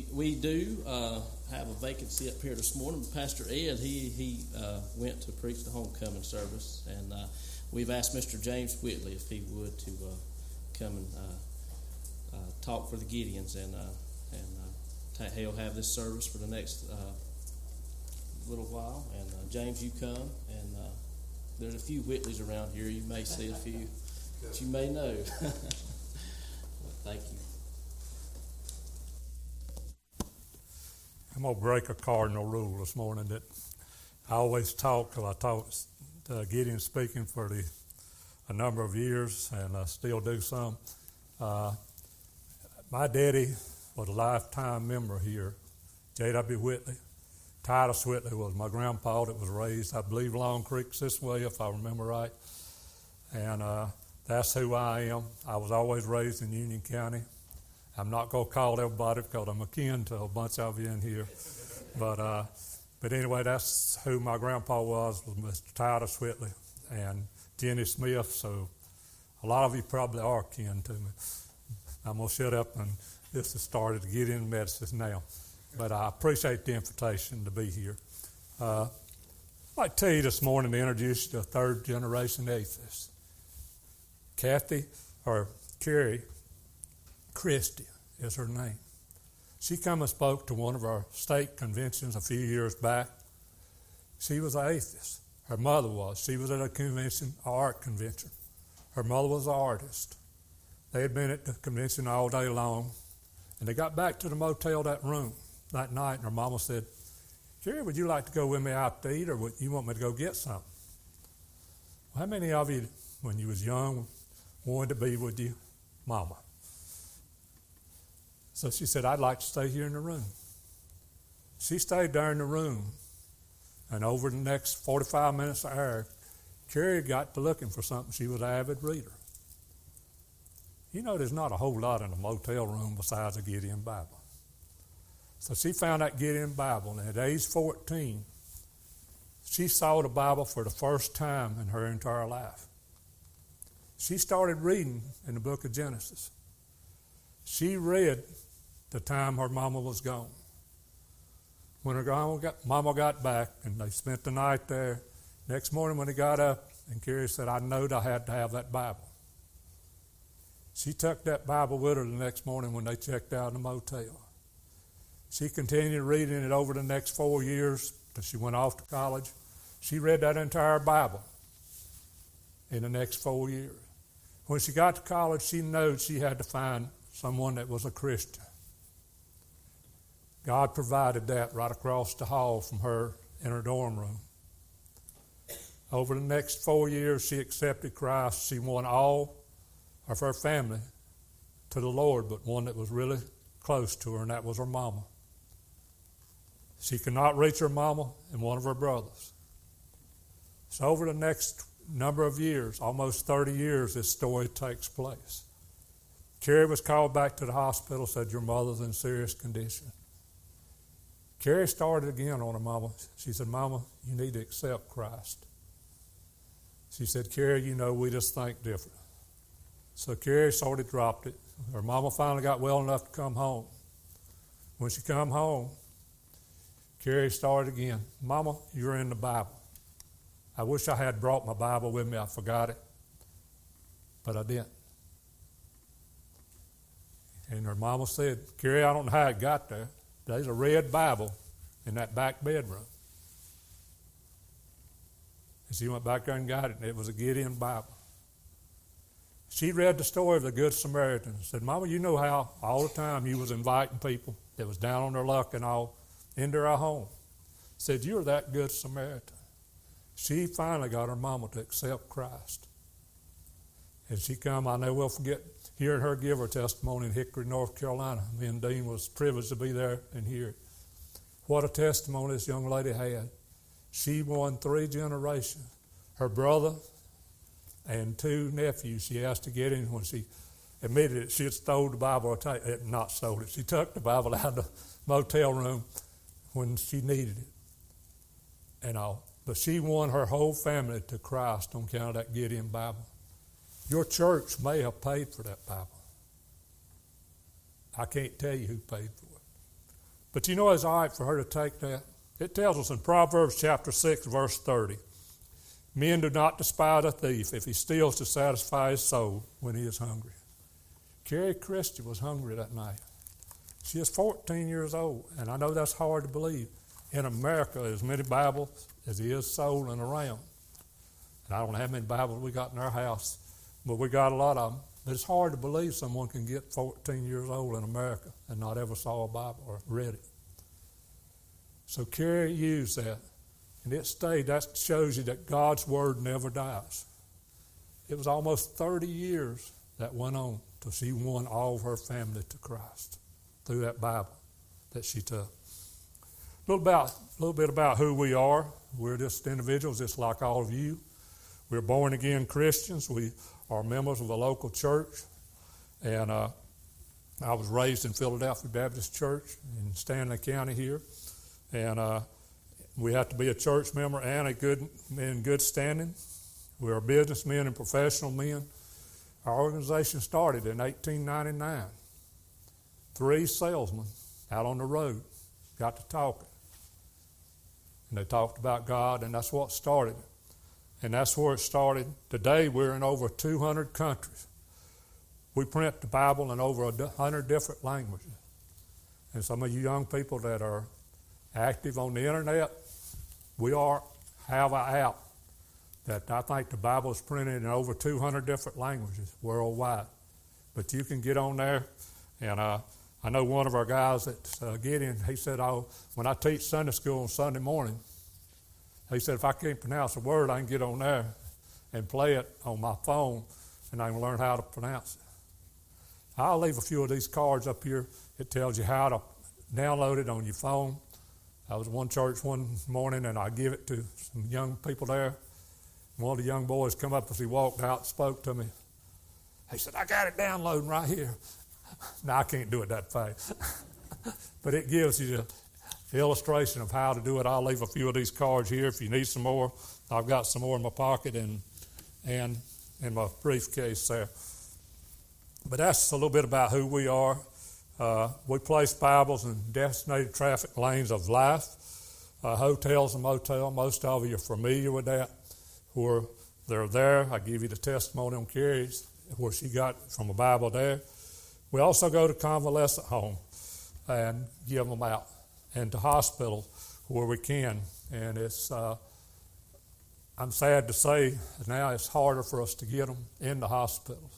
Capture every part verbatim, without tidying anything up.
we we do uh, have a vacancy up here this morning. Pastor Ed, he he uh, went to preach the homecoming service, and uh, we've asked Mister James Whitley if he would to uh, come and uh, uh, talk for the Gideons, and uh, and uh, he'll have this service for the next uh, little while. And uh, James, you come, and uh, there's a few Whitleys around here. You may see a few that you may know. Thank you. I'm going to break a cardinal rule this morning that I always talk, because I taught uh, Gideon speaking for the, a number of years, and I still do some. Uh, my daddy was a lifetime member here, J W Whitley. Titus Whitley was my grandpa that was raised, I believe, Long Creek this way, if I remember right. And uh, that's who I am. I was always raised in Union County. I'm not going to call everybody because I'm akin to a bunch of you in here. But uh, but anyway, that's who my grandpa was, was Mister Titus Whitley and Jenny Smith. So a lot of you probably are kin to me. I'm going to shut up, and this has started to get into medicine now. But I appreciate the invitation to be here. Uh, I'd like to tell you this morning to introduce you to a third-generation atheist. Kathy, or Carrie, Christie is her name. She come and spoke to one of our state conventions a few years back. She was an atheist. Her mother was. She was at a convention, an art convention. Her mother was an artist. They had been at the convention all day long, and they got back to the motel, that room, that night, and her mama said, "Jerry, would you like to go with me out to eat, or would you want me to go get something?" Well, how many of you, when you was young, wanted to be with your mama? So she said, "I'd like to stay here in the room." She stayed there in the room, and over the next forty-five minutes or hour, Carrie got to looking for something. She was an avid reader. You know, there's not a whole lot in a motel room besides a Gideon Bible. So she found that Gideon Bible, and at age fourteen, she saw the Bible for the first time in her entire life. She started reading in the book of Genesis. She read the time her mama was gone. When her mama got, mama got back, and they spent the night there, next morning when they got up, and Carrie said, "I knowed I had to have that Bible." She took that Bible with her the next morning when they checked out in the motel. She continued reading it over the next four years till she went off to college. She read that entire Bible in the next four years. When she got to college, she knew she had to find someone that was a Christian. God provided that right across the hall from her in her dorm room. Over the next four years, she accepted Christ. She won all of her family to the Lord, but one that was really close to her, and that was her mama. She could not reach her mama and one of her brothers. So over the next number of years, almost thirty years, this story takes place. Carrie was called back to the hospital, said, "Your mother's in serious condition." Carrie started again on her mama. She said, "Mama, you need to accept Christ." She said, "Carrie, you know, we just think different." So Carrie sort of dropped it. Her mama finally got well enough to come home. When she come home, Carrie started again. "Mama, you're in the Bible. I wish I had brought my Bible with me. I forgot it, but I didn't." And her mama said, "Carrie, I don't know how it got there. There's a red Bible in that back bedroom." And she went back there and got it, and it was a Gideon Bible. She read the story of the Good Samaritan and said, "Mama, you know how all the time you was inviting people that was down on their luck and all into our home." Said, "You're that Good Samaritan." She finally got her mama to accept Christ. And she come, I never will forget hearing her give her testimony in Hickory, North Carolina. Me and Dean was privileged to be there and hear it. What a testimony this young lady had. She won three generations. Her brother and two nephews she asked to get in when she admitted it. She had stole the Bible, or ta- not stole it. She took the Bible out of the motel room when she needed it and all. But she won her whole family to Christ on account of that Gideon Bible. Your church may have paid for that Bible. I can't tell you who paid for it. But you know it's all right for her to take that? It tells us in Proverbs chapter six, verse thirty, men do not despise a thief if he steals to satisfy his soul when he is hungry. Carrie Christie was hungry that night. She is fourteen years old, and I know that's hard to believe. In America, as many Bibles as there is sold and around. And I don't know how many Bibles we got in our house, but we got a lot of them. But it's hard to believe someone can get fourteen years old in America and not ever saw a Bible or read it. So Carrie used that, and it stayed. That shows you that God's Word never dies. It was almost thirty years that went on till she won all of her family to Christ through that Bible that she took. A little, about, a little bit about who we are. We're just individuals, just like all of you. We're born-again Christians. We are members of a local church. And uh, I was raised in Philadelphia Baptist Church in Stanley County here. And uh, we have to be a church member and a good in good standing. We are businessmen and professional men. Our organization started in eighteen ninety-nine. Three salesmen out on the road got to talking. And they talked about God, and that's what started. And that's where it started. Today, we're in over two hundred countries. We print the Bible in over one hundred different languages. And some of you young people that are active on the internet, we are have an app that I think the Bible is printed in over two hundred different languages worldwide. But you can get on there, and uh, I know one of our guys at uh, Gideon, he said, oh, when I teach Sunday school on Sunday morning, he said, if I can't pronounce a word, I can get on there and play it on my phone, and I can learn how to pronounce it. I'll leave a few of these cards up here. It tells you how to download it on your phone. I was at one church one morning, and I give it to some young people there. One of the young boys come up as he walked out and spoke to me. He said, I got it downloading right here. Now, I can't do it that fast. But it gives you the illustration of how to do it. I'll leave a few of these cards here if you need some more. I've got some more in my pocket and and in my briefcase there. But that's a little bit about who we are. Uh, we place Bibles in designated traffic lanes of life, uh, hotels and motels. Most of you are familiar with that. Where they're there, I give you the testimony on Carrie's, where she got from a Bible there. We also go to convalescent home and give them out, and to hospital where we can. And it's, uh, I'm sad to say, now it's harder for us to get them in the hospitals.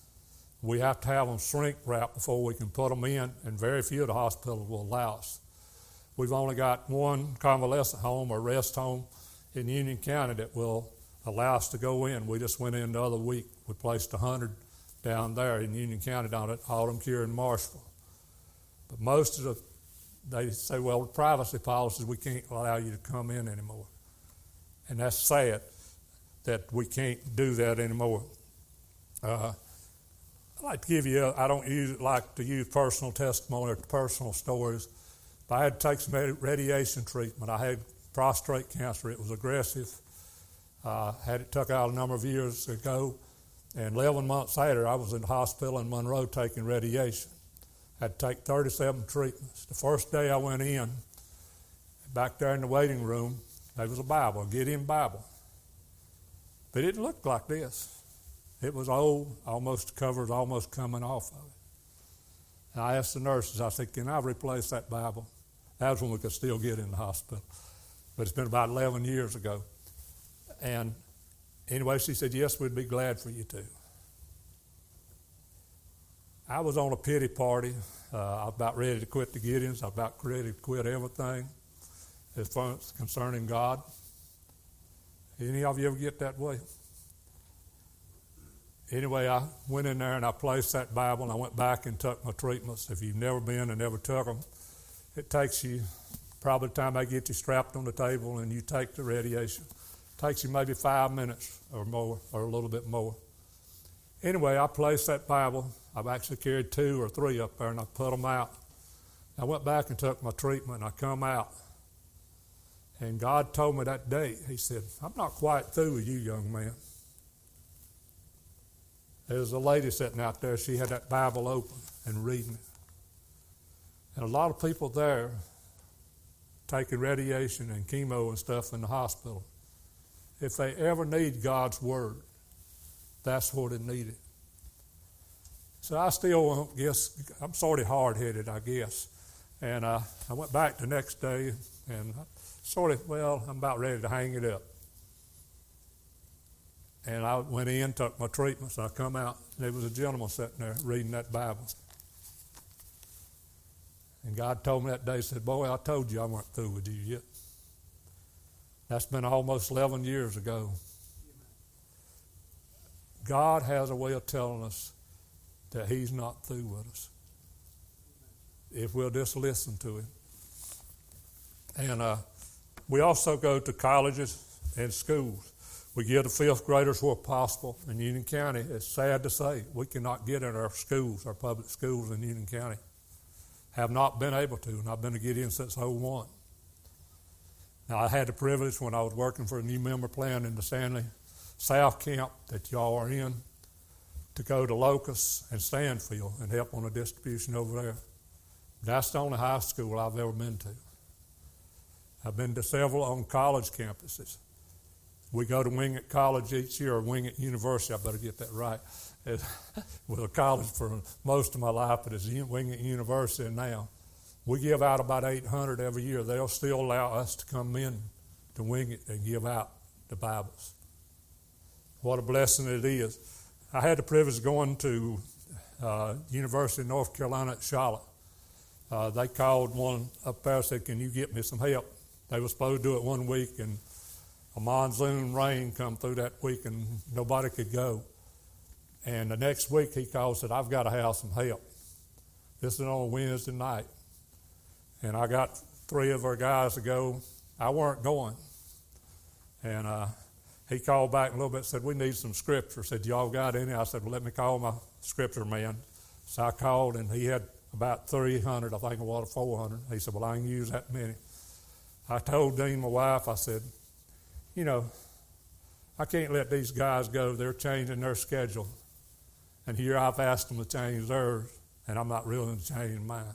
We have to have them shrink wrapped before we can put them in, and very few of the hospitals will allow us. We've only got one convalescent home or rest home in Union County that will allow us to go in. We just went in the other week. We placed one hundred down there in Union County, down at Autumn Cure in Marshall. But most of the, they say, well, with privacy policies, we can't allow you to come in anymore. And that's sad that we can't do that anymore. Uh, I'd like to give you, a, I don't use, like to use personal testimony or personal stories, but I had to take some radiation treatment. I had prostate cancer. It was aggressive. Uh, had it took out a number of years ago, and eleven months later, I was in the hospital in Monroe taking radiation. I had to take thirty-seven treatments. The first day I went in, back there in the waiting room, there was a Bible, a Gideon Bible. But it looked like this. It was old, almost the cover was almost coming off of it. And I asked the nurses, I said, can I replace that Bible? That was when we could still get in the hospital. But it's been about eleven years ago. And anyway, she said, yes, we'd be glad for you to. I was on a pity party. Uh, I was about ready to quit the Gideons. I was about ready to quit everything as far as concerning God. Any of you ever get that way? Anyway, I went in there and I placed that Bible, and I went back and took my treatments. If you've never been and never took them, it takes you, probably the time they get you strapped on the table and you take the radiation, it takes you maybe five minutes or more, or a little bit more. Anyway, I placed that Bible. I've actually carried two or three up there, and I put them out. I went back and took my treatment, and I come out. And God told me that day, he said, I'm not quite through with you, young man. There was a lady sitting out there. She had that Bible open and reading it. And a lot of people there taking radiation and chemo and stuff in the hospital. If they ever need God's word, that's what it needed. So I still guess, I'm sort of hard-headed, I guess. And uh, I went back the next day and sort of, well, I'm about ready to hang it up. And I went in, took my treatments, and I come out, and there was a gentleman sitting there reading that Bible. And God told me that day, he said, boy, I told you I weren't through with you yet. That's been almost eleven years ago. God has a way of telling us that he's not through with us if we'll just listen to him. And uh, we also go to colleges and schools. We give the fifth graders where possible. In Union County, it's sad to say, we cannot get in our schools, our public schools in Union County. Have not been able to, and I've been to get in since oh one. Now, I had the privilege when I was working for a new member plan in the Stanley South Camp that y'all are in to go to Locust and Stanfield and help on the distribution over there. That's the only high school I've ever been to. I've been to several on college campuses. We go to Wingate College each year, or Wingate University, I better get that right. It was a college for most of my life, but it's Wingate University now. We give out about eight hundred every year. They'll still allow us to come in to Wingate and give out the Bibles. What a blessing it is. I had the privilege of going to uh, University of North Carolina at Charlotte. Uh, they called one up there and said, can you get me some help? They were supposed to do it one week, and a monsoon rain come through that week, and nobody could go. And the next week he called and said, I've got to have some help. This is on a Wednesday night. And I got three of our guys to go. I weren't going. And uh, he called back a little bit and said, we need some scripture. Said, y'all got any? I said, well, let me call my scripture man. So I called, and he had about three hundred, I think it was, four hundred. He said, well, I can use that many. I told Dean, my wife, I said, you know, I can't let these guys go. They're changing their schedule. And here I've asked them to change theirs, and I'm not willing to change mine.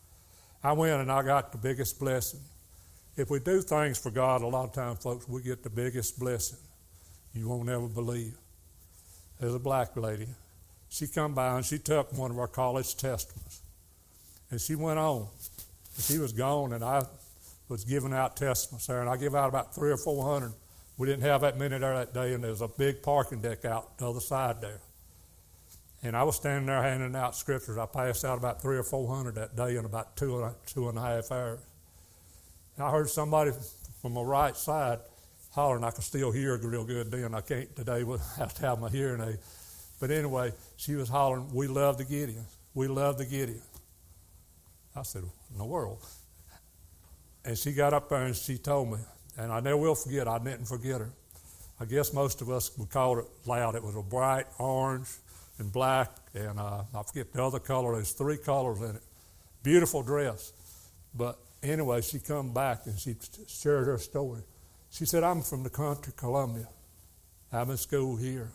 I went and I got the biggest blessing. If we do things for God, a lot of times, folks, we get the biggest blessing. You won't ever believe. There's a black lady. She come by and she took one of our college testaments. And she went on. And she was gone, and I was giving out testaments there, and I give out about three or four hundred. We didn't have that many there that day, and there was a big parking deck out the other side there. And I was standing there handing out scriptures. I passed out about three or four hundred that day in about two and a, two and a half hours. And I heard somebody from my right side hollering. I could still hear real good then. I can't today. I have to have my hearing aid. But anyway, she was hollering, we love the Gideons. We love the Gideons. I said, in the world? And she got up there and she told me, and I never will forget, I didn't forget her. I guess most of us would call it loud. It was a bright orange and black, and uh, I forget the other color. There's three colors in it. Beautiful dress. But anyway, she come back and she shared her story. She said, I'm from the country, Columbia. I'm in school here.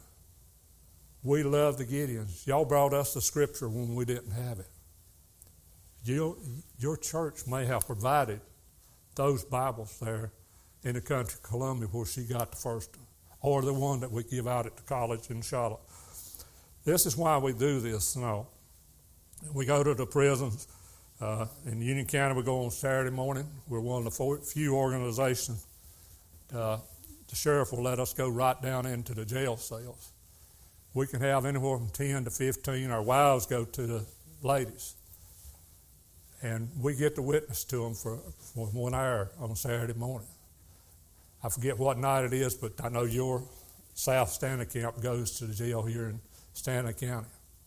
We love the Gideons. Y'all brought us the scripture when we didn't have it. You, your church may have provided those Bibles there in the country, Columbia, where she got the first one, or the one that we give out at the college in Charlotte. This is why we do this. You know, we go to the prisons. Uh, in Union County, we go on Saturday morning. We're one of the few organizations. Uh, the sheriff will let us go right down into the jail cells. We can have anywhere from ten to fifteen. Our wives go to the ladies. And we get to witness to them for, for one hour on Saturday morning. I forget what night it is, but I know your South Stanley Camp goes to the jail here in Stanley County.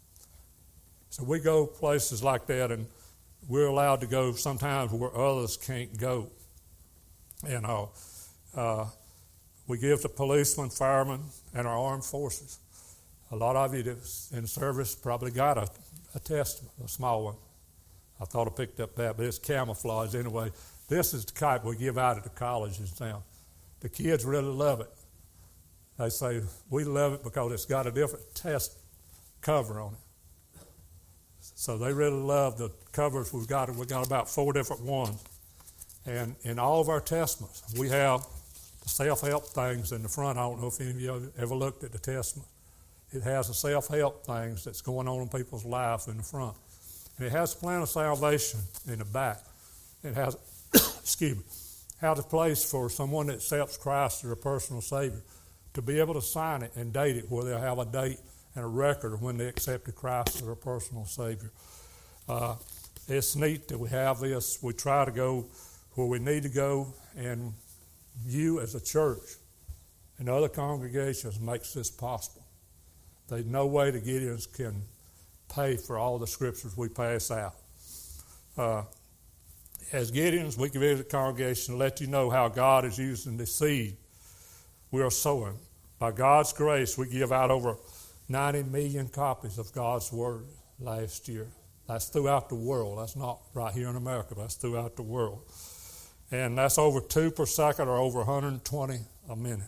So we go places like that, and we're allowed to go sometimes where others can't go. And uh, uh, we give the policemen, firemen, and our armed forces. A lot of you that's in service probably got a, a testament, a small one. I thought I picked up that, but it's camouflage anyway. This is the type we give out at the colleges now. The kids really love it. They say, we love it because it's got a different test cover on it. So they really love the covers we've got. We've got about four different ones. And in all of our testaments, we have the self-help things in the front. I don't know if any of you ever looked at the testament. It has the self-help things that's going on in people's life in the front. And it has the plan of salvation in the back. It has, excuse me, has a place for someone that accepts Christ as their personal Savior to be able to sign it and date it, where they'll have a date and a record of when they accepted Christ as their personal Savior. Uh, it's neat that we have this. We try to go where we need to go, and you as a church and other congregations makes this possible. There's no way the Gideons can pay for all the scriptures we pass out. Uh, as Gideons, we can visit the congregation and let you know how God is using the seed we are sowing. By God's grace, we give out over ninety million copies of God's Word last year. That's throughout the world. That's not right here in America, but that's throughout the world. And that's over two per second, or over one hundred twenty a minute.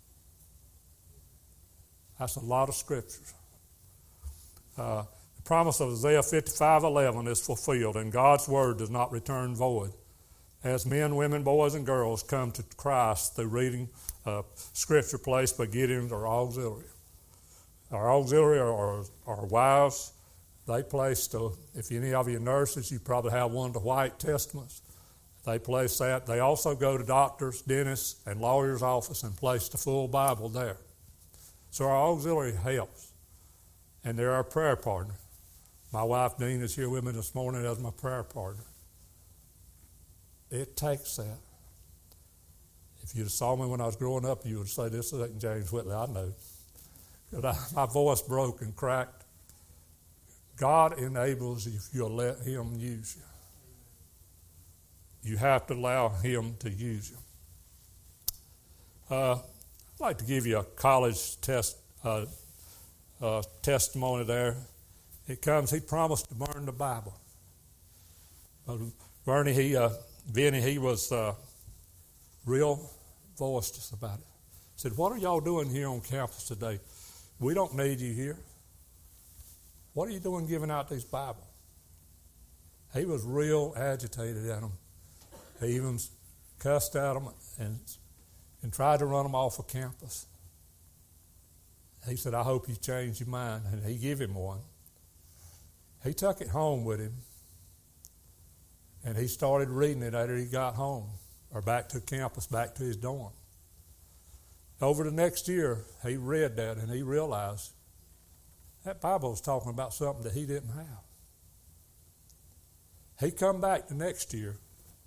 That's a lot of scriptures. Uh, the promise of Isaiah fifty-five eleven is fulfilled, and God's Word does not return void. As men, women, boys, and girls come to Christ through reading uh, scripture placed by Gideons or auxiliary. Our auxiliary are our wives. They placed, uh, if any of you nurses, you probably have one of the White Testaments. They place that. They also go to doctors, dentists, and lawyers' office and place the full Bible there. So our auxiliary helps, and they're our prayer partner. My wife, Dean, is here with me this morning as my prayer partner. It takes that. If you'd saw me when I was growing up, you would say, this isn't James Whitley. I know. I, my voice broke and cracked. God enables you if you'll let Him use you. You have to allow Him to use you. Uh, I'd like to give you a college test uh, uh, testimony there. It comes, he promised to burn the Bible. Uh, Bernie, he, uh, Vinny, he was uh, real boisterous about it. He said, what are y'all doing here on campus today? We don't need you here. What are you doing giving out these Bibles? He was real agitated at them. He even cussed at them and, and tried to run them off of campus. He said, I hope you change your mind. And he gave him one. He took it home with him, and he started reading it after he got home, or back to campus, back to his dorm. Over the next year, he read that, and he realized that Bible was talking about something that he didn't have. He come back the next year,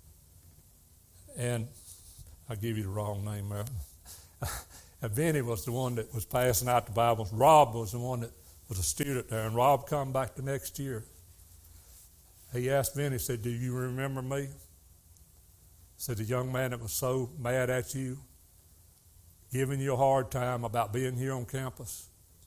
and I'll give you the wrong name there. And Vinny was the one that was passing out the Bibles. Rob was the one that was a student there, and Rob come back the next year. He asked Vinny, he said, do you remember me? He said, the young man that was so mad at you, giving you a hard time about being here on campus.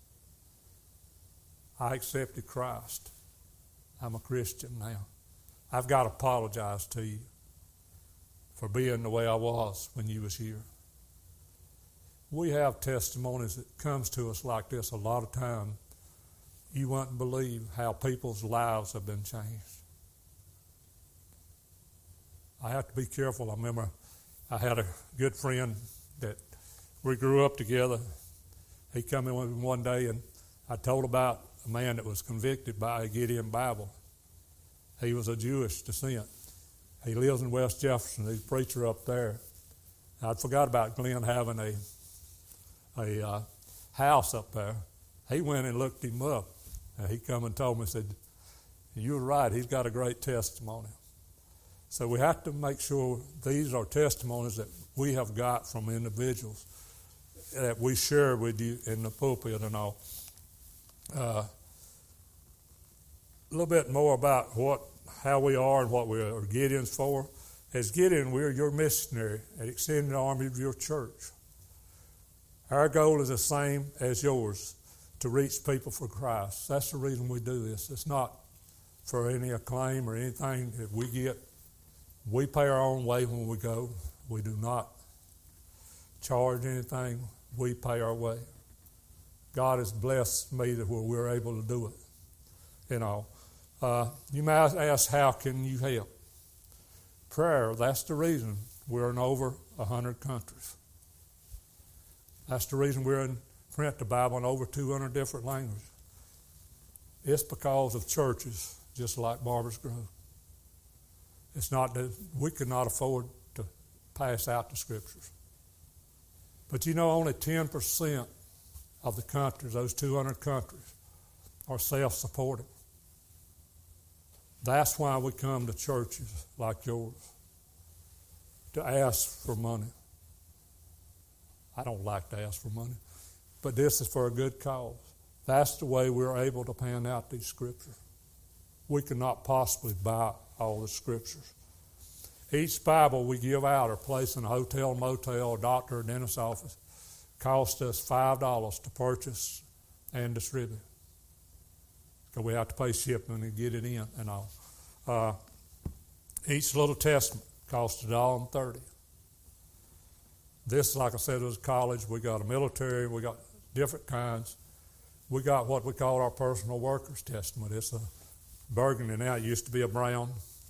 I accepted Christ. I'm a Christian now. I've got to apologize to you for being the way I was when you was here. We have testimonies that comes to us like this a lot of time. You wouldn't believe how people's lives have been changed. I have to be careful. I remember I had a good friend that we grew up together. He come in with me one day, and I told about a man that was convicted by a Gideon Bible. He was a Jewish descent. He lives in West Jefferson. He's a preacher up there. I forgot about Glenn having a a uh, house up there. He went and looked him up. And he come and told me, said, you were right, he's got a great testimony. So we have to make sure these are testimonies that we have got from individuals that we share with you in the pulpit and all. Uh, a little bit more about what, how we are and what we are Gideons for. As Gideon, we are your missionary and extended army of your church. Our goal is the same as yours, to reach people for Christ. That's the reason we do this. It's not for any acclaim or anything that we get. We pay our own way when we go. We do not charge anything. We pay our way. God has blessed me that where we're able to do it. You know, Uh, you might ask, how can you help? Prayer, that's the reason we're in over one hundred countries. That's the reason we're in print the Bible in over two hundred different languages. It's because of churches just like Barbers Grove. It's not that we could not afford to pass out the scriptures. But you know, only ten percent of the countries, those two hundred countries, are self-supporting. That's why we come to churches like yours, to ask for money. I don't like to ask for money, but this is for a good cause. That's the way we're able to pan out these scriptures. We cannot possibly buy all the scriptures. Each Bible we give out or place in a hotel, motel, doctor, or dentist's office costs us five dollars to purchase and distribute. Because we have to pay shipping and get it in and all. Uh, each little testament costs a dollar and thirty. This, like I said, was college. We got a military. We got different kinds. We got what we call our personal workers testament. It's a burgundy now. It used to be a brown.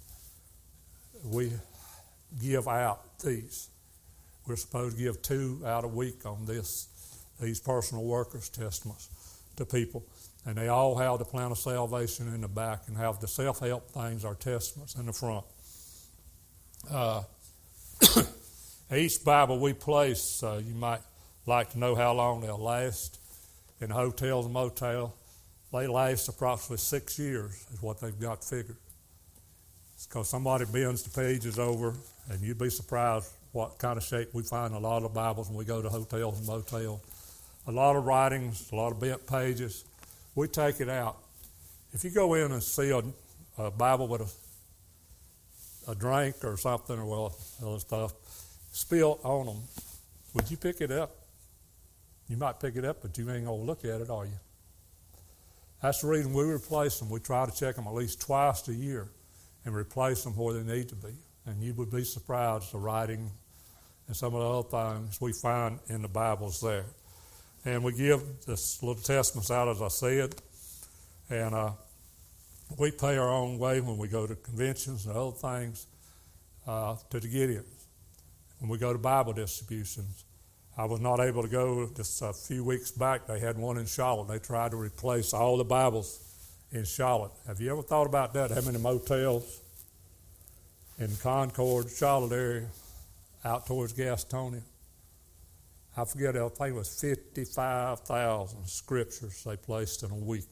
We give out these. We're supposed to give two out a week on this, these personal workers testaments to people. And they all have the plan of salvation in the back and have the self-help things, our testaments, in the front. Uh, each Bible we place, uh, you might like to know how long they'll last. In hotels and motels, they last approximately six years is what they've got figured. It's because somebody bends the pages over, and you'd be surprised what kind of shape we find in a lot of the Bibles when we go to hotels and motels. A lot of writings, a lot of bent pages. We take it out. If you go in and see a, a Bible with a, a drink or something, or well, other stuff, spilled on them, would you pick it up? You might pick it up, but you ain't going to look at it, are you? That's the reason we replace them. We try to check them at least twice a year and replace them where they need to be. And you would be surprised the writing and some of the other things we find in the Bibles there. And we give this little testaments out, as I said, and uh, we pay our own way when we go to conventions and other things uh, to the Gideons. When we go to Bible distributions, I was not able to go just a few weeks back. They had one in Charlotte. They tried to replace all the Bibles in Charlotte. Have you ever thought about that? How many motels in Concord, Charlotte area, out towards Gastonia? I forget, I think it was fifty-five thousand scriptures they placed in a week.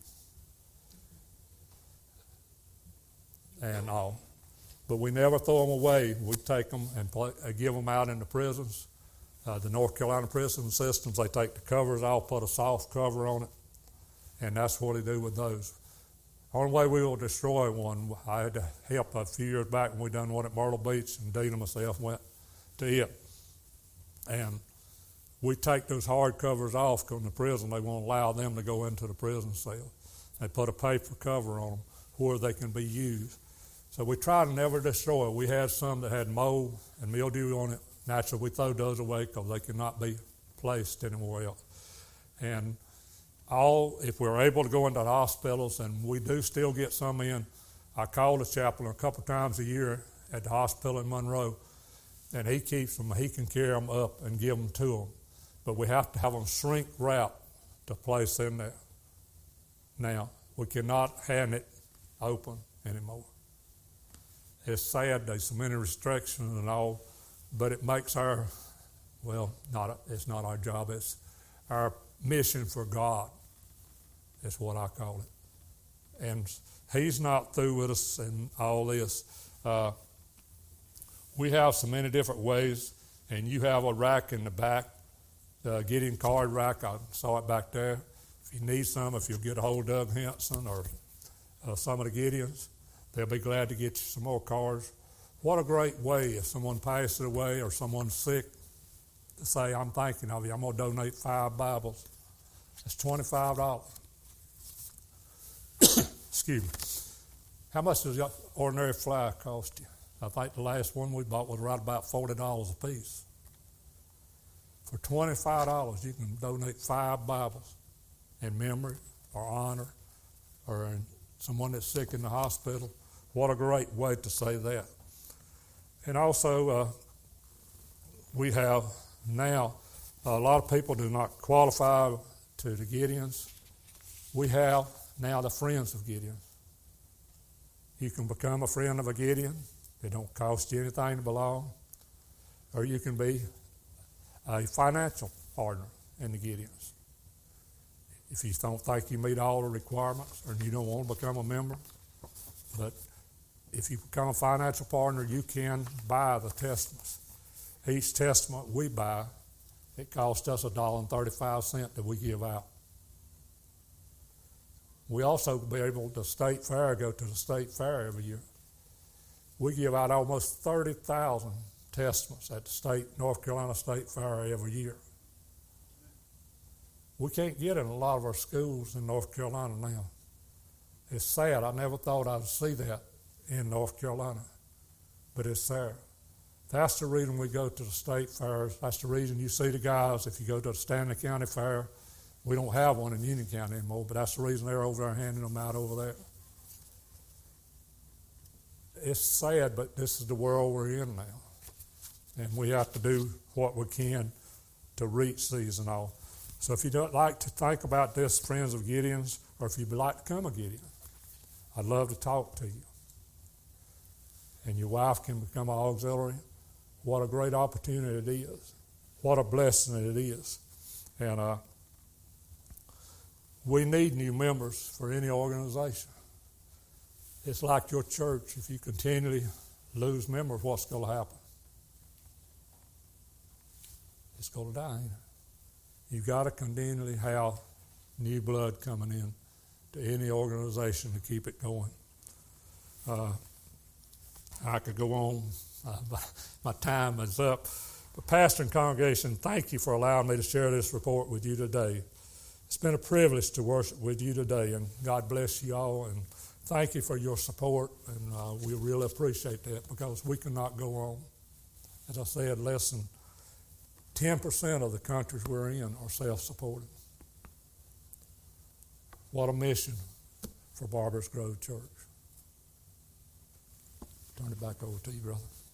And all. But we never throw them away. We take them and play, uh, give them out in the prisons. Uh, the North Carolina prison systems, they take the covers off, put a soft cover on it, and that's what they do with those. The only way we will destroy one, I had to help a few years back when we done one at Myrtle Beach, and Dean and myself went to it. And we take those hard covers off because in the prison they won't allow them to go into the prison cell. They put a paper cover on them where they can be used. So we try to never destroy it. We had some that had mold and mildew on it. Naturally, we throw those away because they cannot be placed anywhere else. And all, if we're able to go into the hospitals, and we do still get some in, I call the chaplain a couple times a year at the hospital in Monroe, and he keeps them, he can carry them up and give them to them. But we have to have them shrink wrap to place in there. Now, we cannot hand it open anymore. It's sad, there's so many restrictions and all, but it makes our, well, not it's not our job, it's our mission for God, is what I call it. And he's not through with us in all this. Uh, we have so many different ways, and you have a rack in the back, the Gideon card rack. I saw it back there. If you need some, if you'll get a hold of Doug Henson or uh, some of the Gideons, they'll be glad to get you some more cards. What a great way if someone passes away or someone's sick to say, I'm thinking of you, I'm going to donate five Bibles. It's twenty-five dollars. Excuse me. How much does the ordinary flour cost you? I think the last one we bought was right about forty dollars a piece. For twenty-five dollars, you can donate five Bibles in memory or honor or in someone that's sick in the hospital. What a great way to say that. And also, uh, we have now, a lot of people do not qualify to the Gideons. We have now the Friends of Gideon. You can become a friend of a Gideon. It don't cost you anything to belong. Or you can be a financial partner in the Gideons. If you don't think you meet all the requirements or you don't want to become a member, but if you become a financial partner, you can buy the testaments. Each testament we buy, it costs us a dollar and thirty-five cents that we give out. We also be able to state fair, go to the state fair every year. We give out almost thirty thousand testaments at the state North Carolina State Fair every year. We can't get in a lot of our schools in North Carolina now. It's sad. I never thought I'd see that in North Carolina, but it's there. That's the reason we go to the state fairs. That's the reason you see the guys, if you go to the Stanley County Fair, we don't have one in Union County anymore, but that's the reason they're over there handing them out over there. It's sad, but this is the world we're in now. And we have to do what we can to reach these and all. So if you don't like to think about this, Friends of Gideons, or if you'd like to become a Gideon, I'd love to talk to you. And your wife can become an auxiliary. What a great opportunity it is. What a blessing it is. And uh, we need new members for any organization. It's like your church. If you continually lose members, what's going to happen? It's going to die. Ain't it? You've got to continually have new blood coming in to any organization to keep it going. Uh, I could go on. Uh, my time is up. But pastor and congregation, thank you for allowing me to share this report with you today. It's been a privilege to worship with you today, and God bless you all, and thank you for your support, and uh, we really appreciate that because we cannot go on. As I said, less than ten percent of the countries we're in are self-supporting. What a mission for Barbers Grove Church. Turn it back over to you, brother.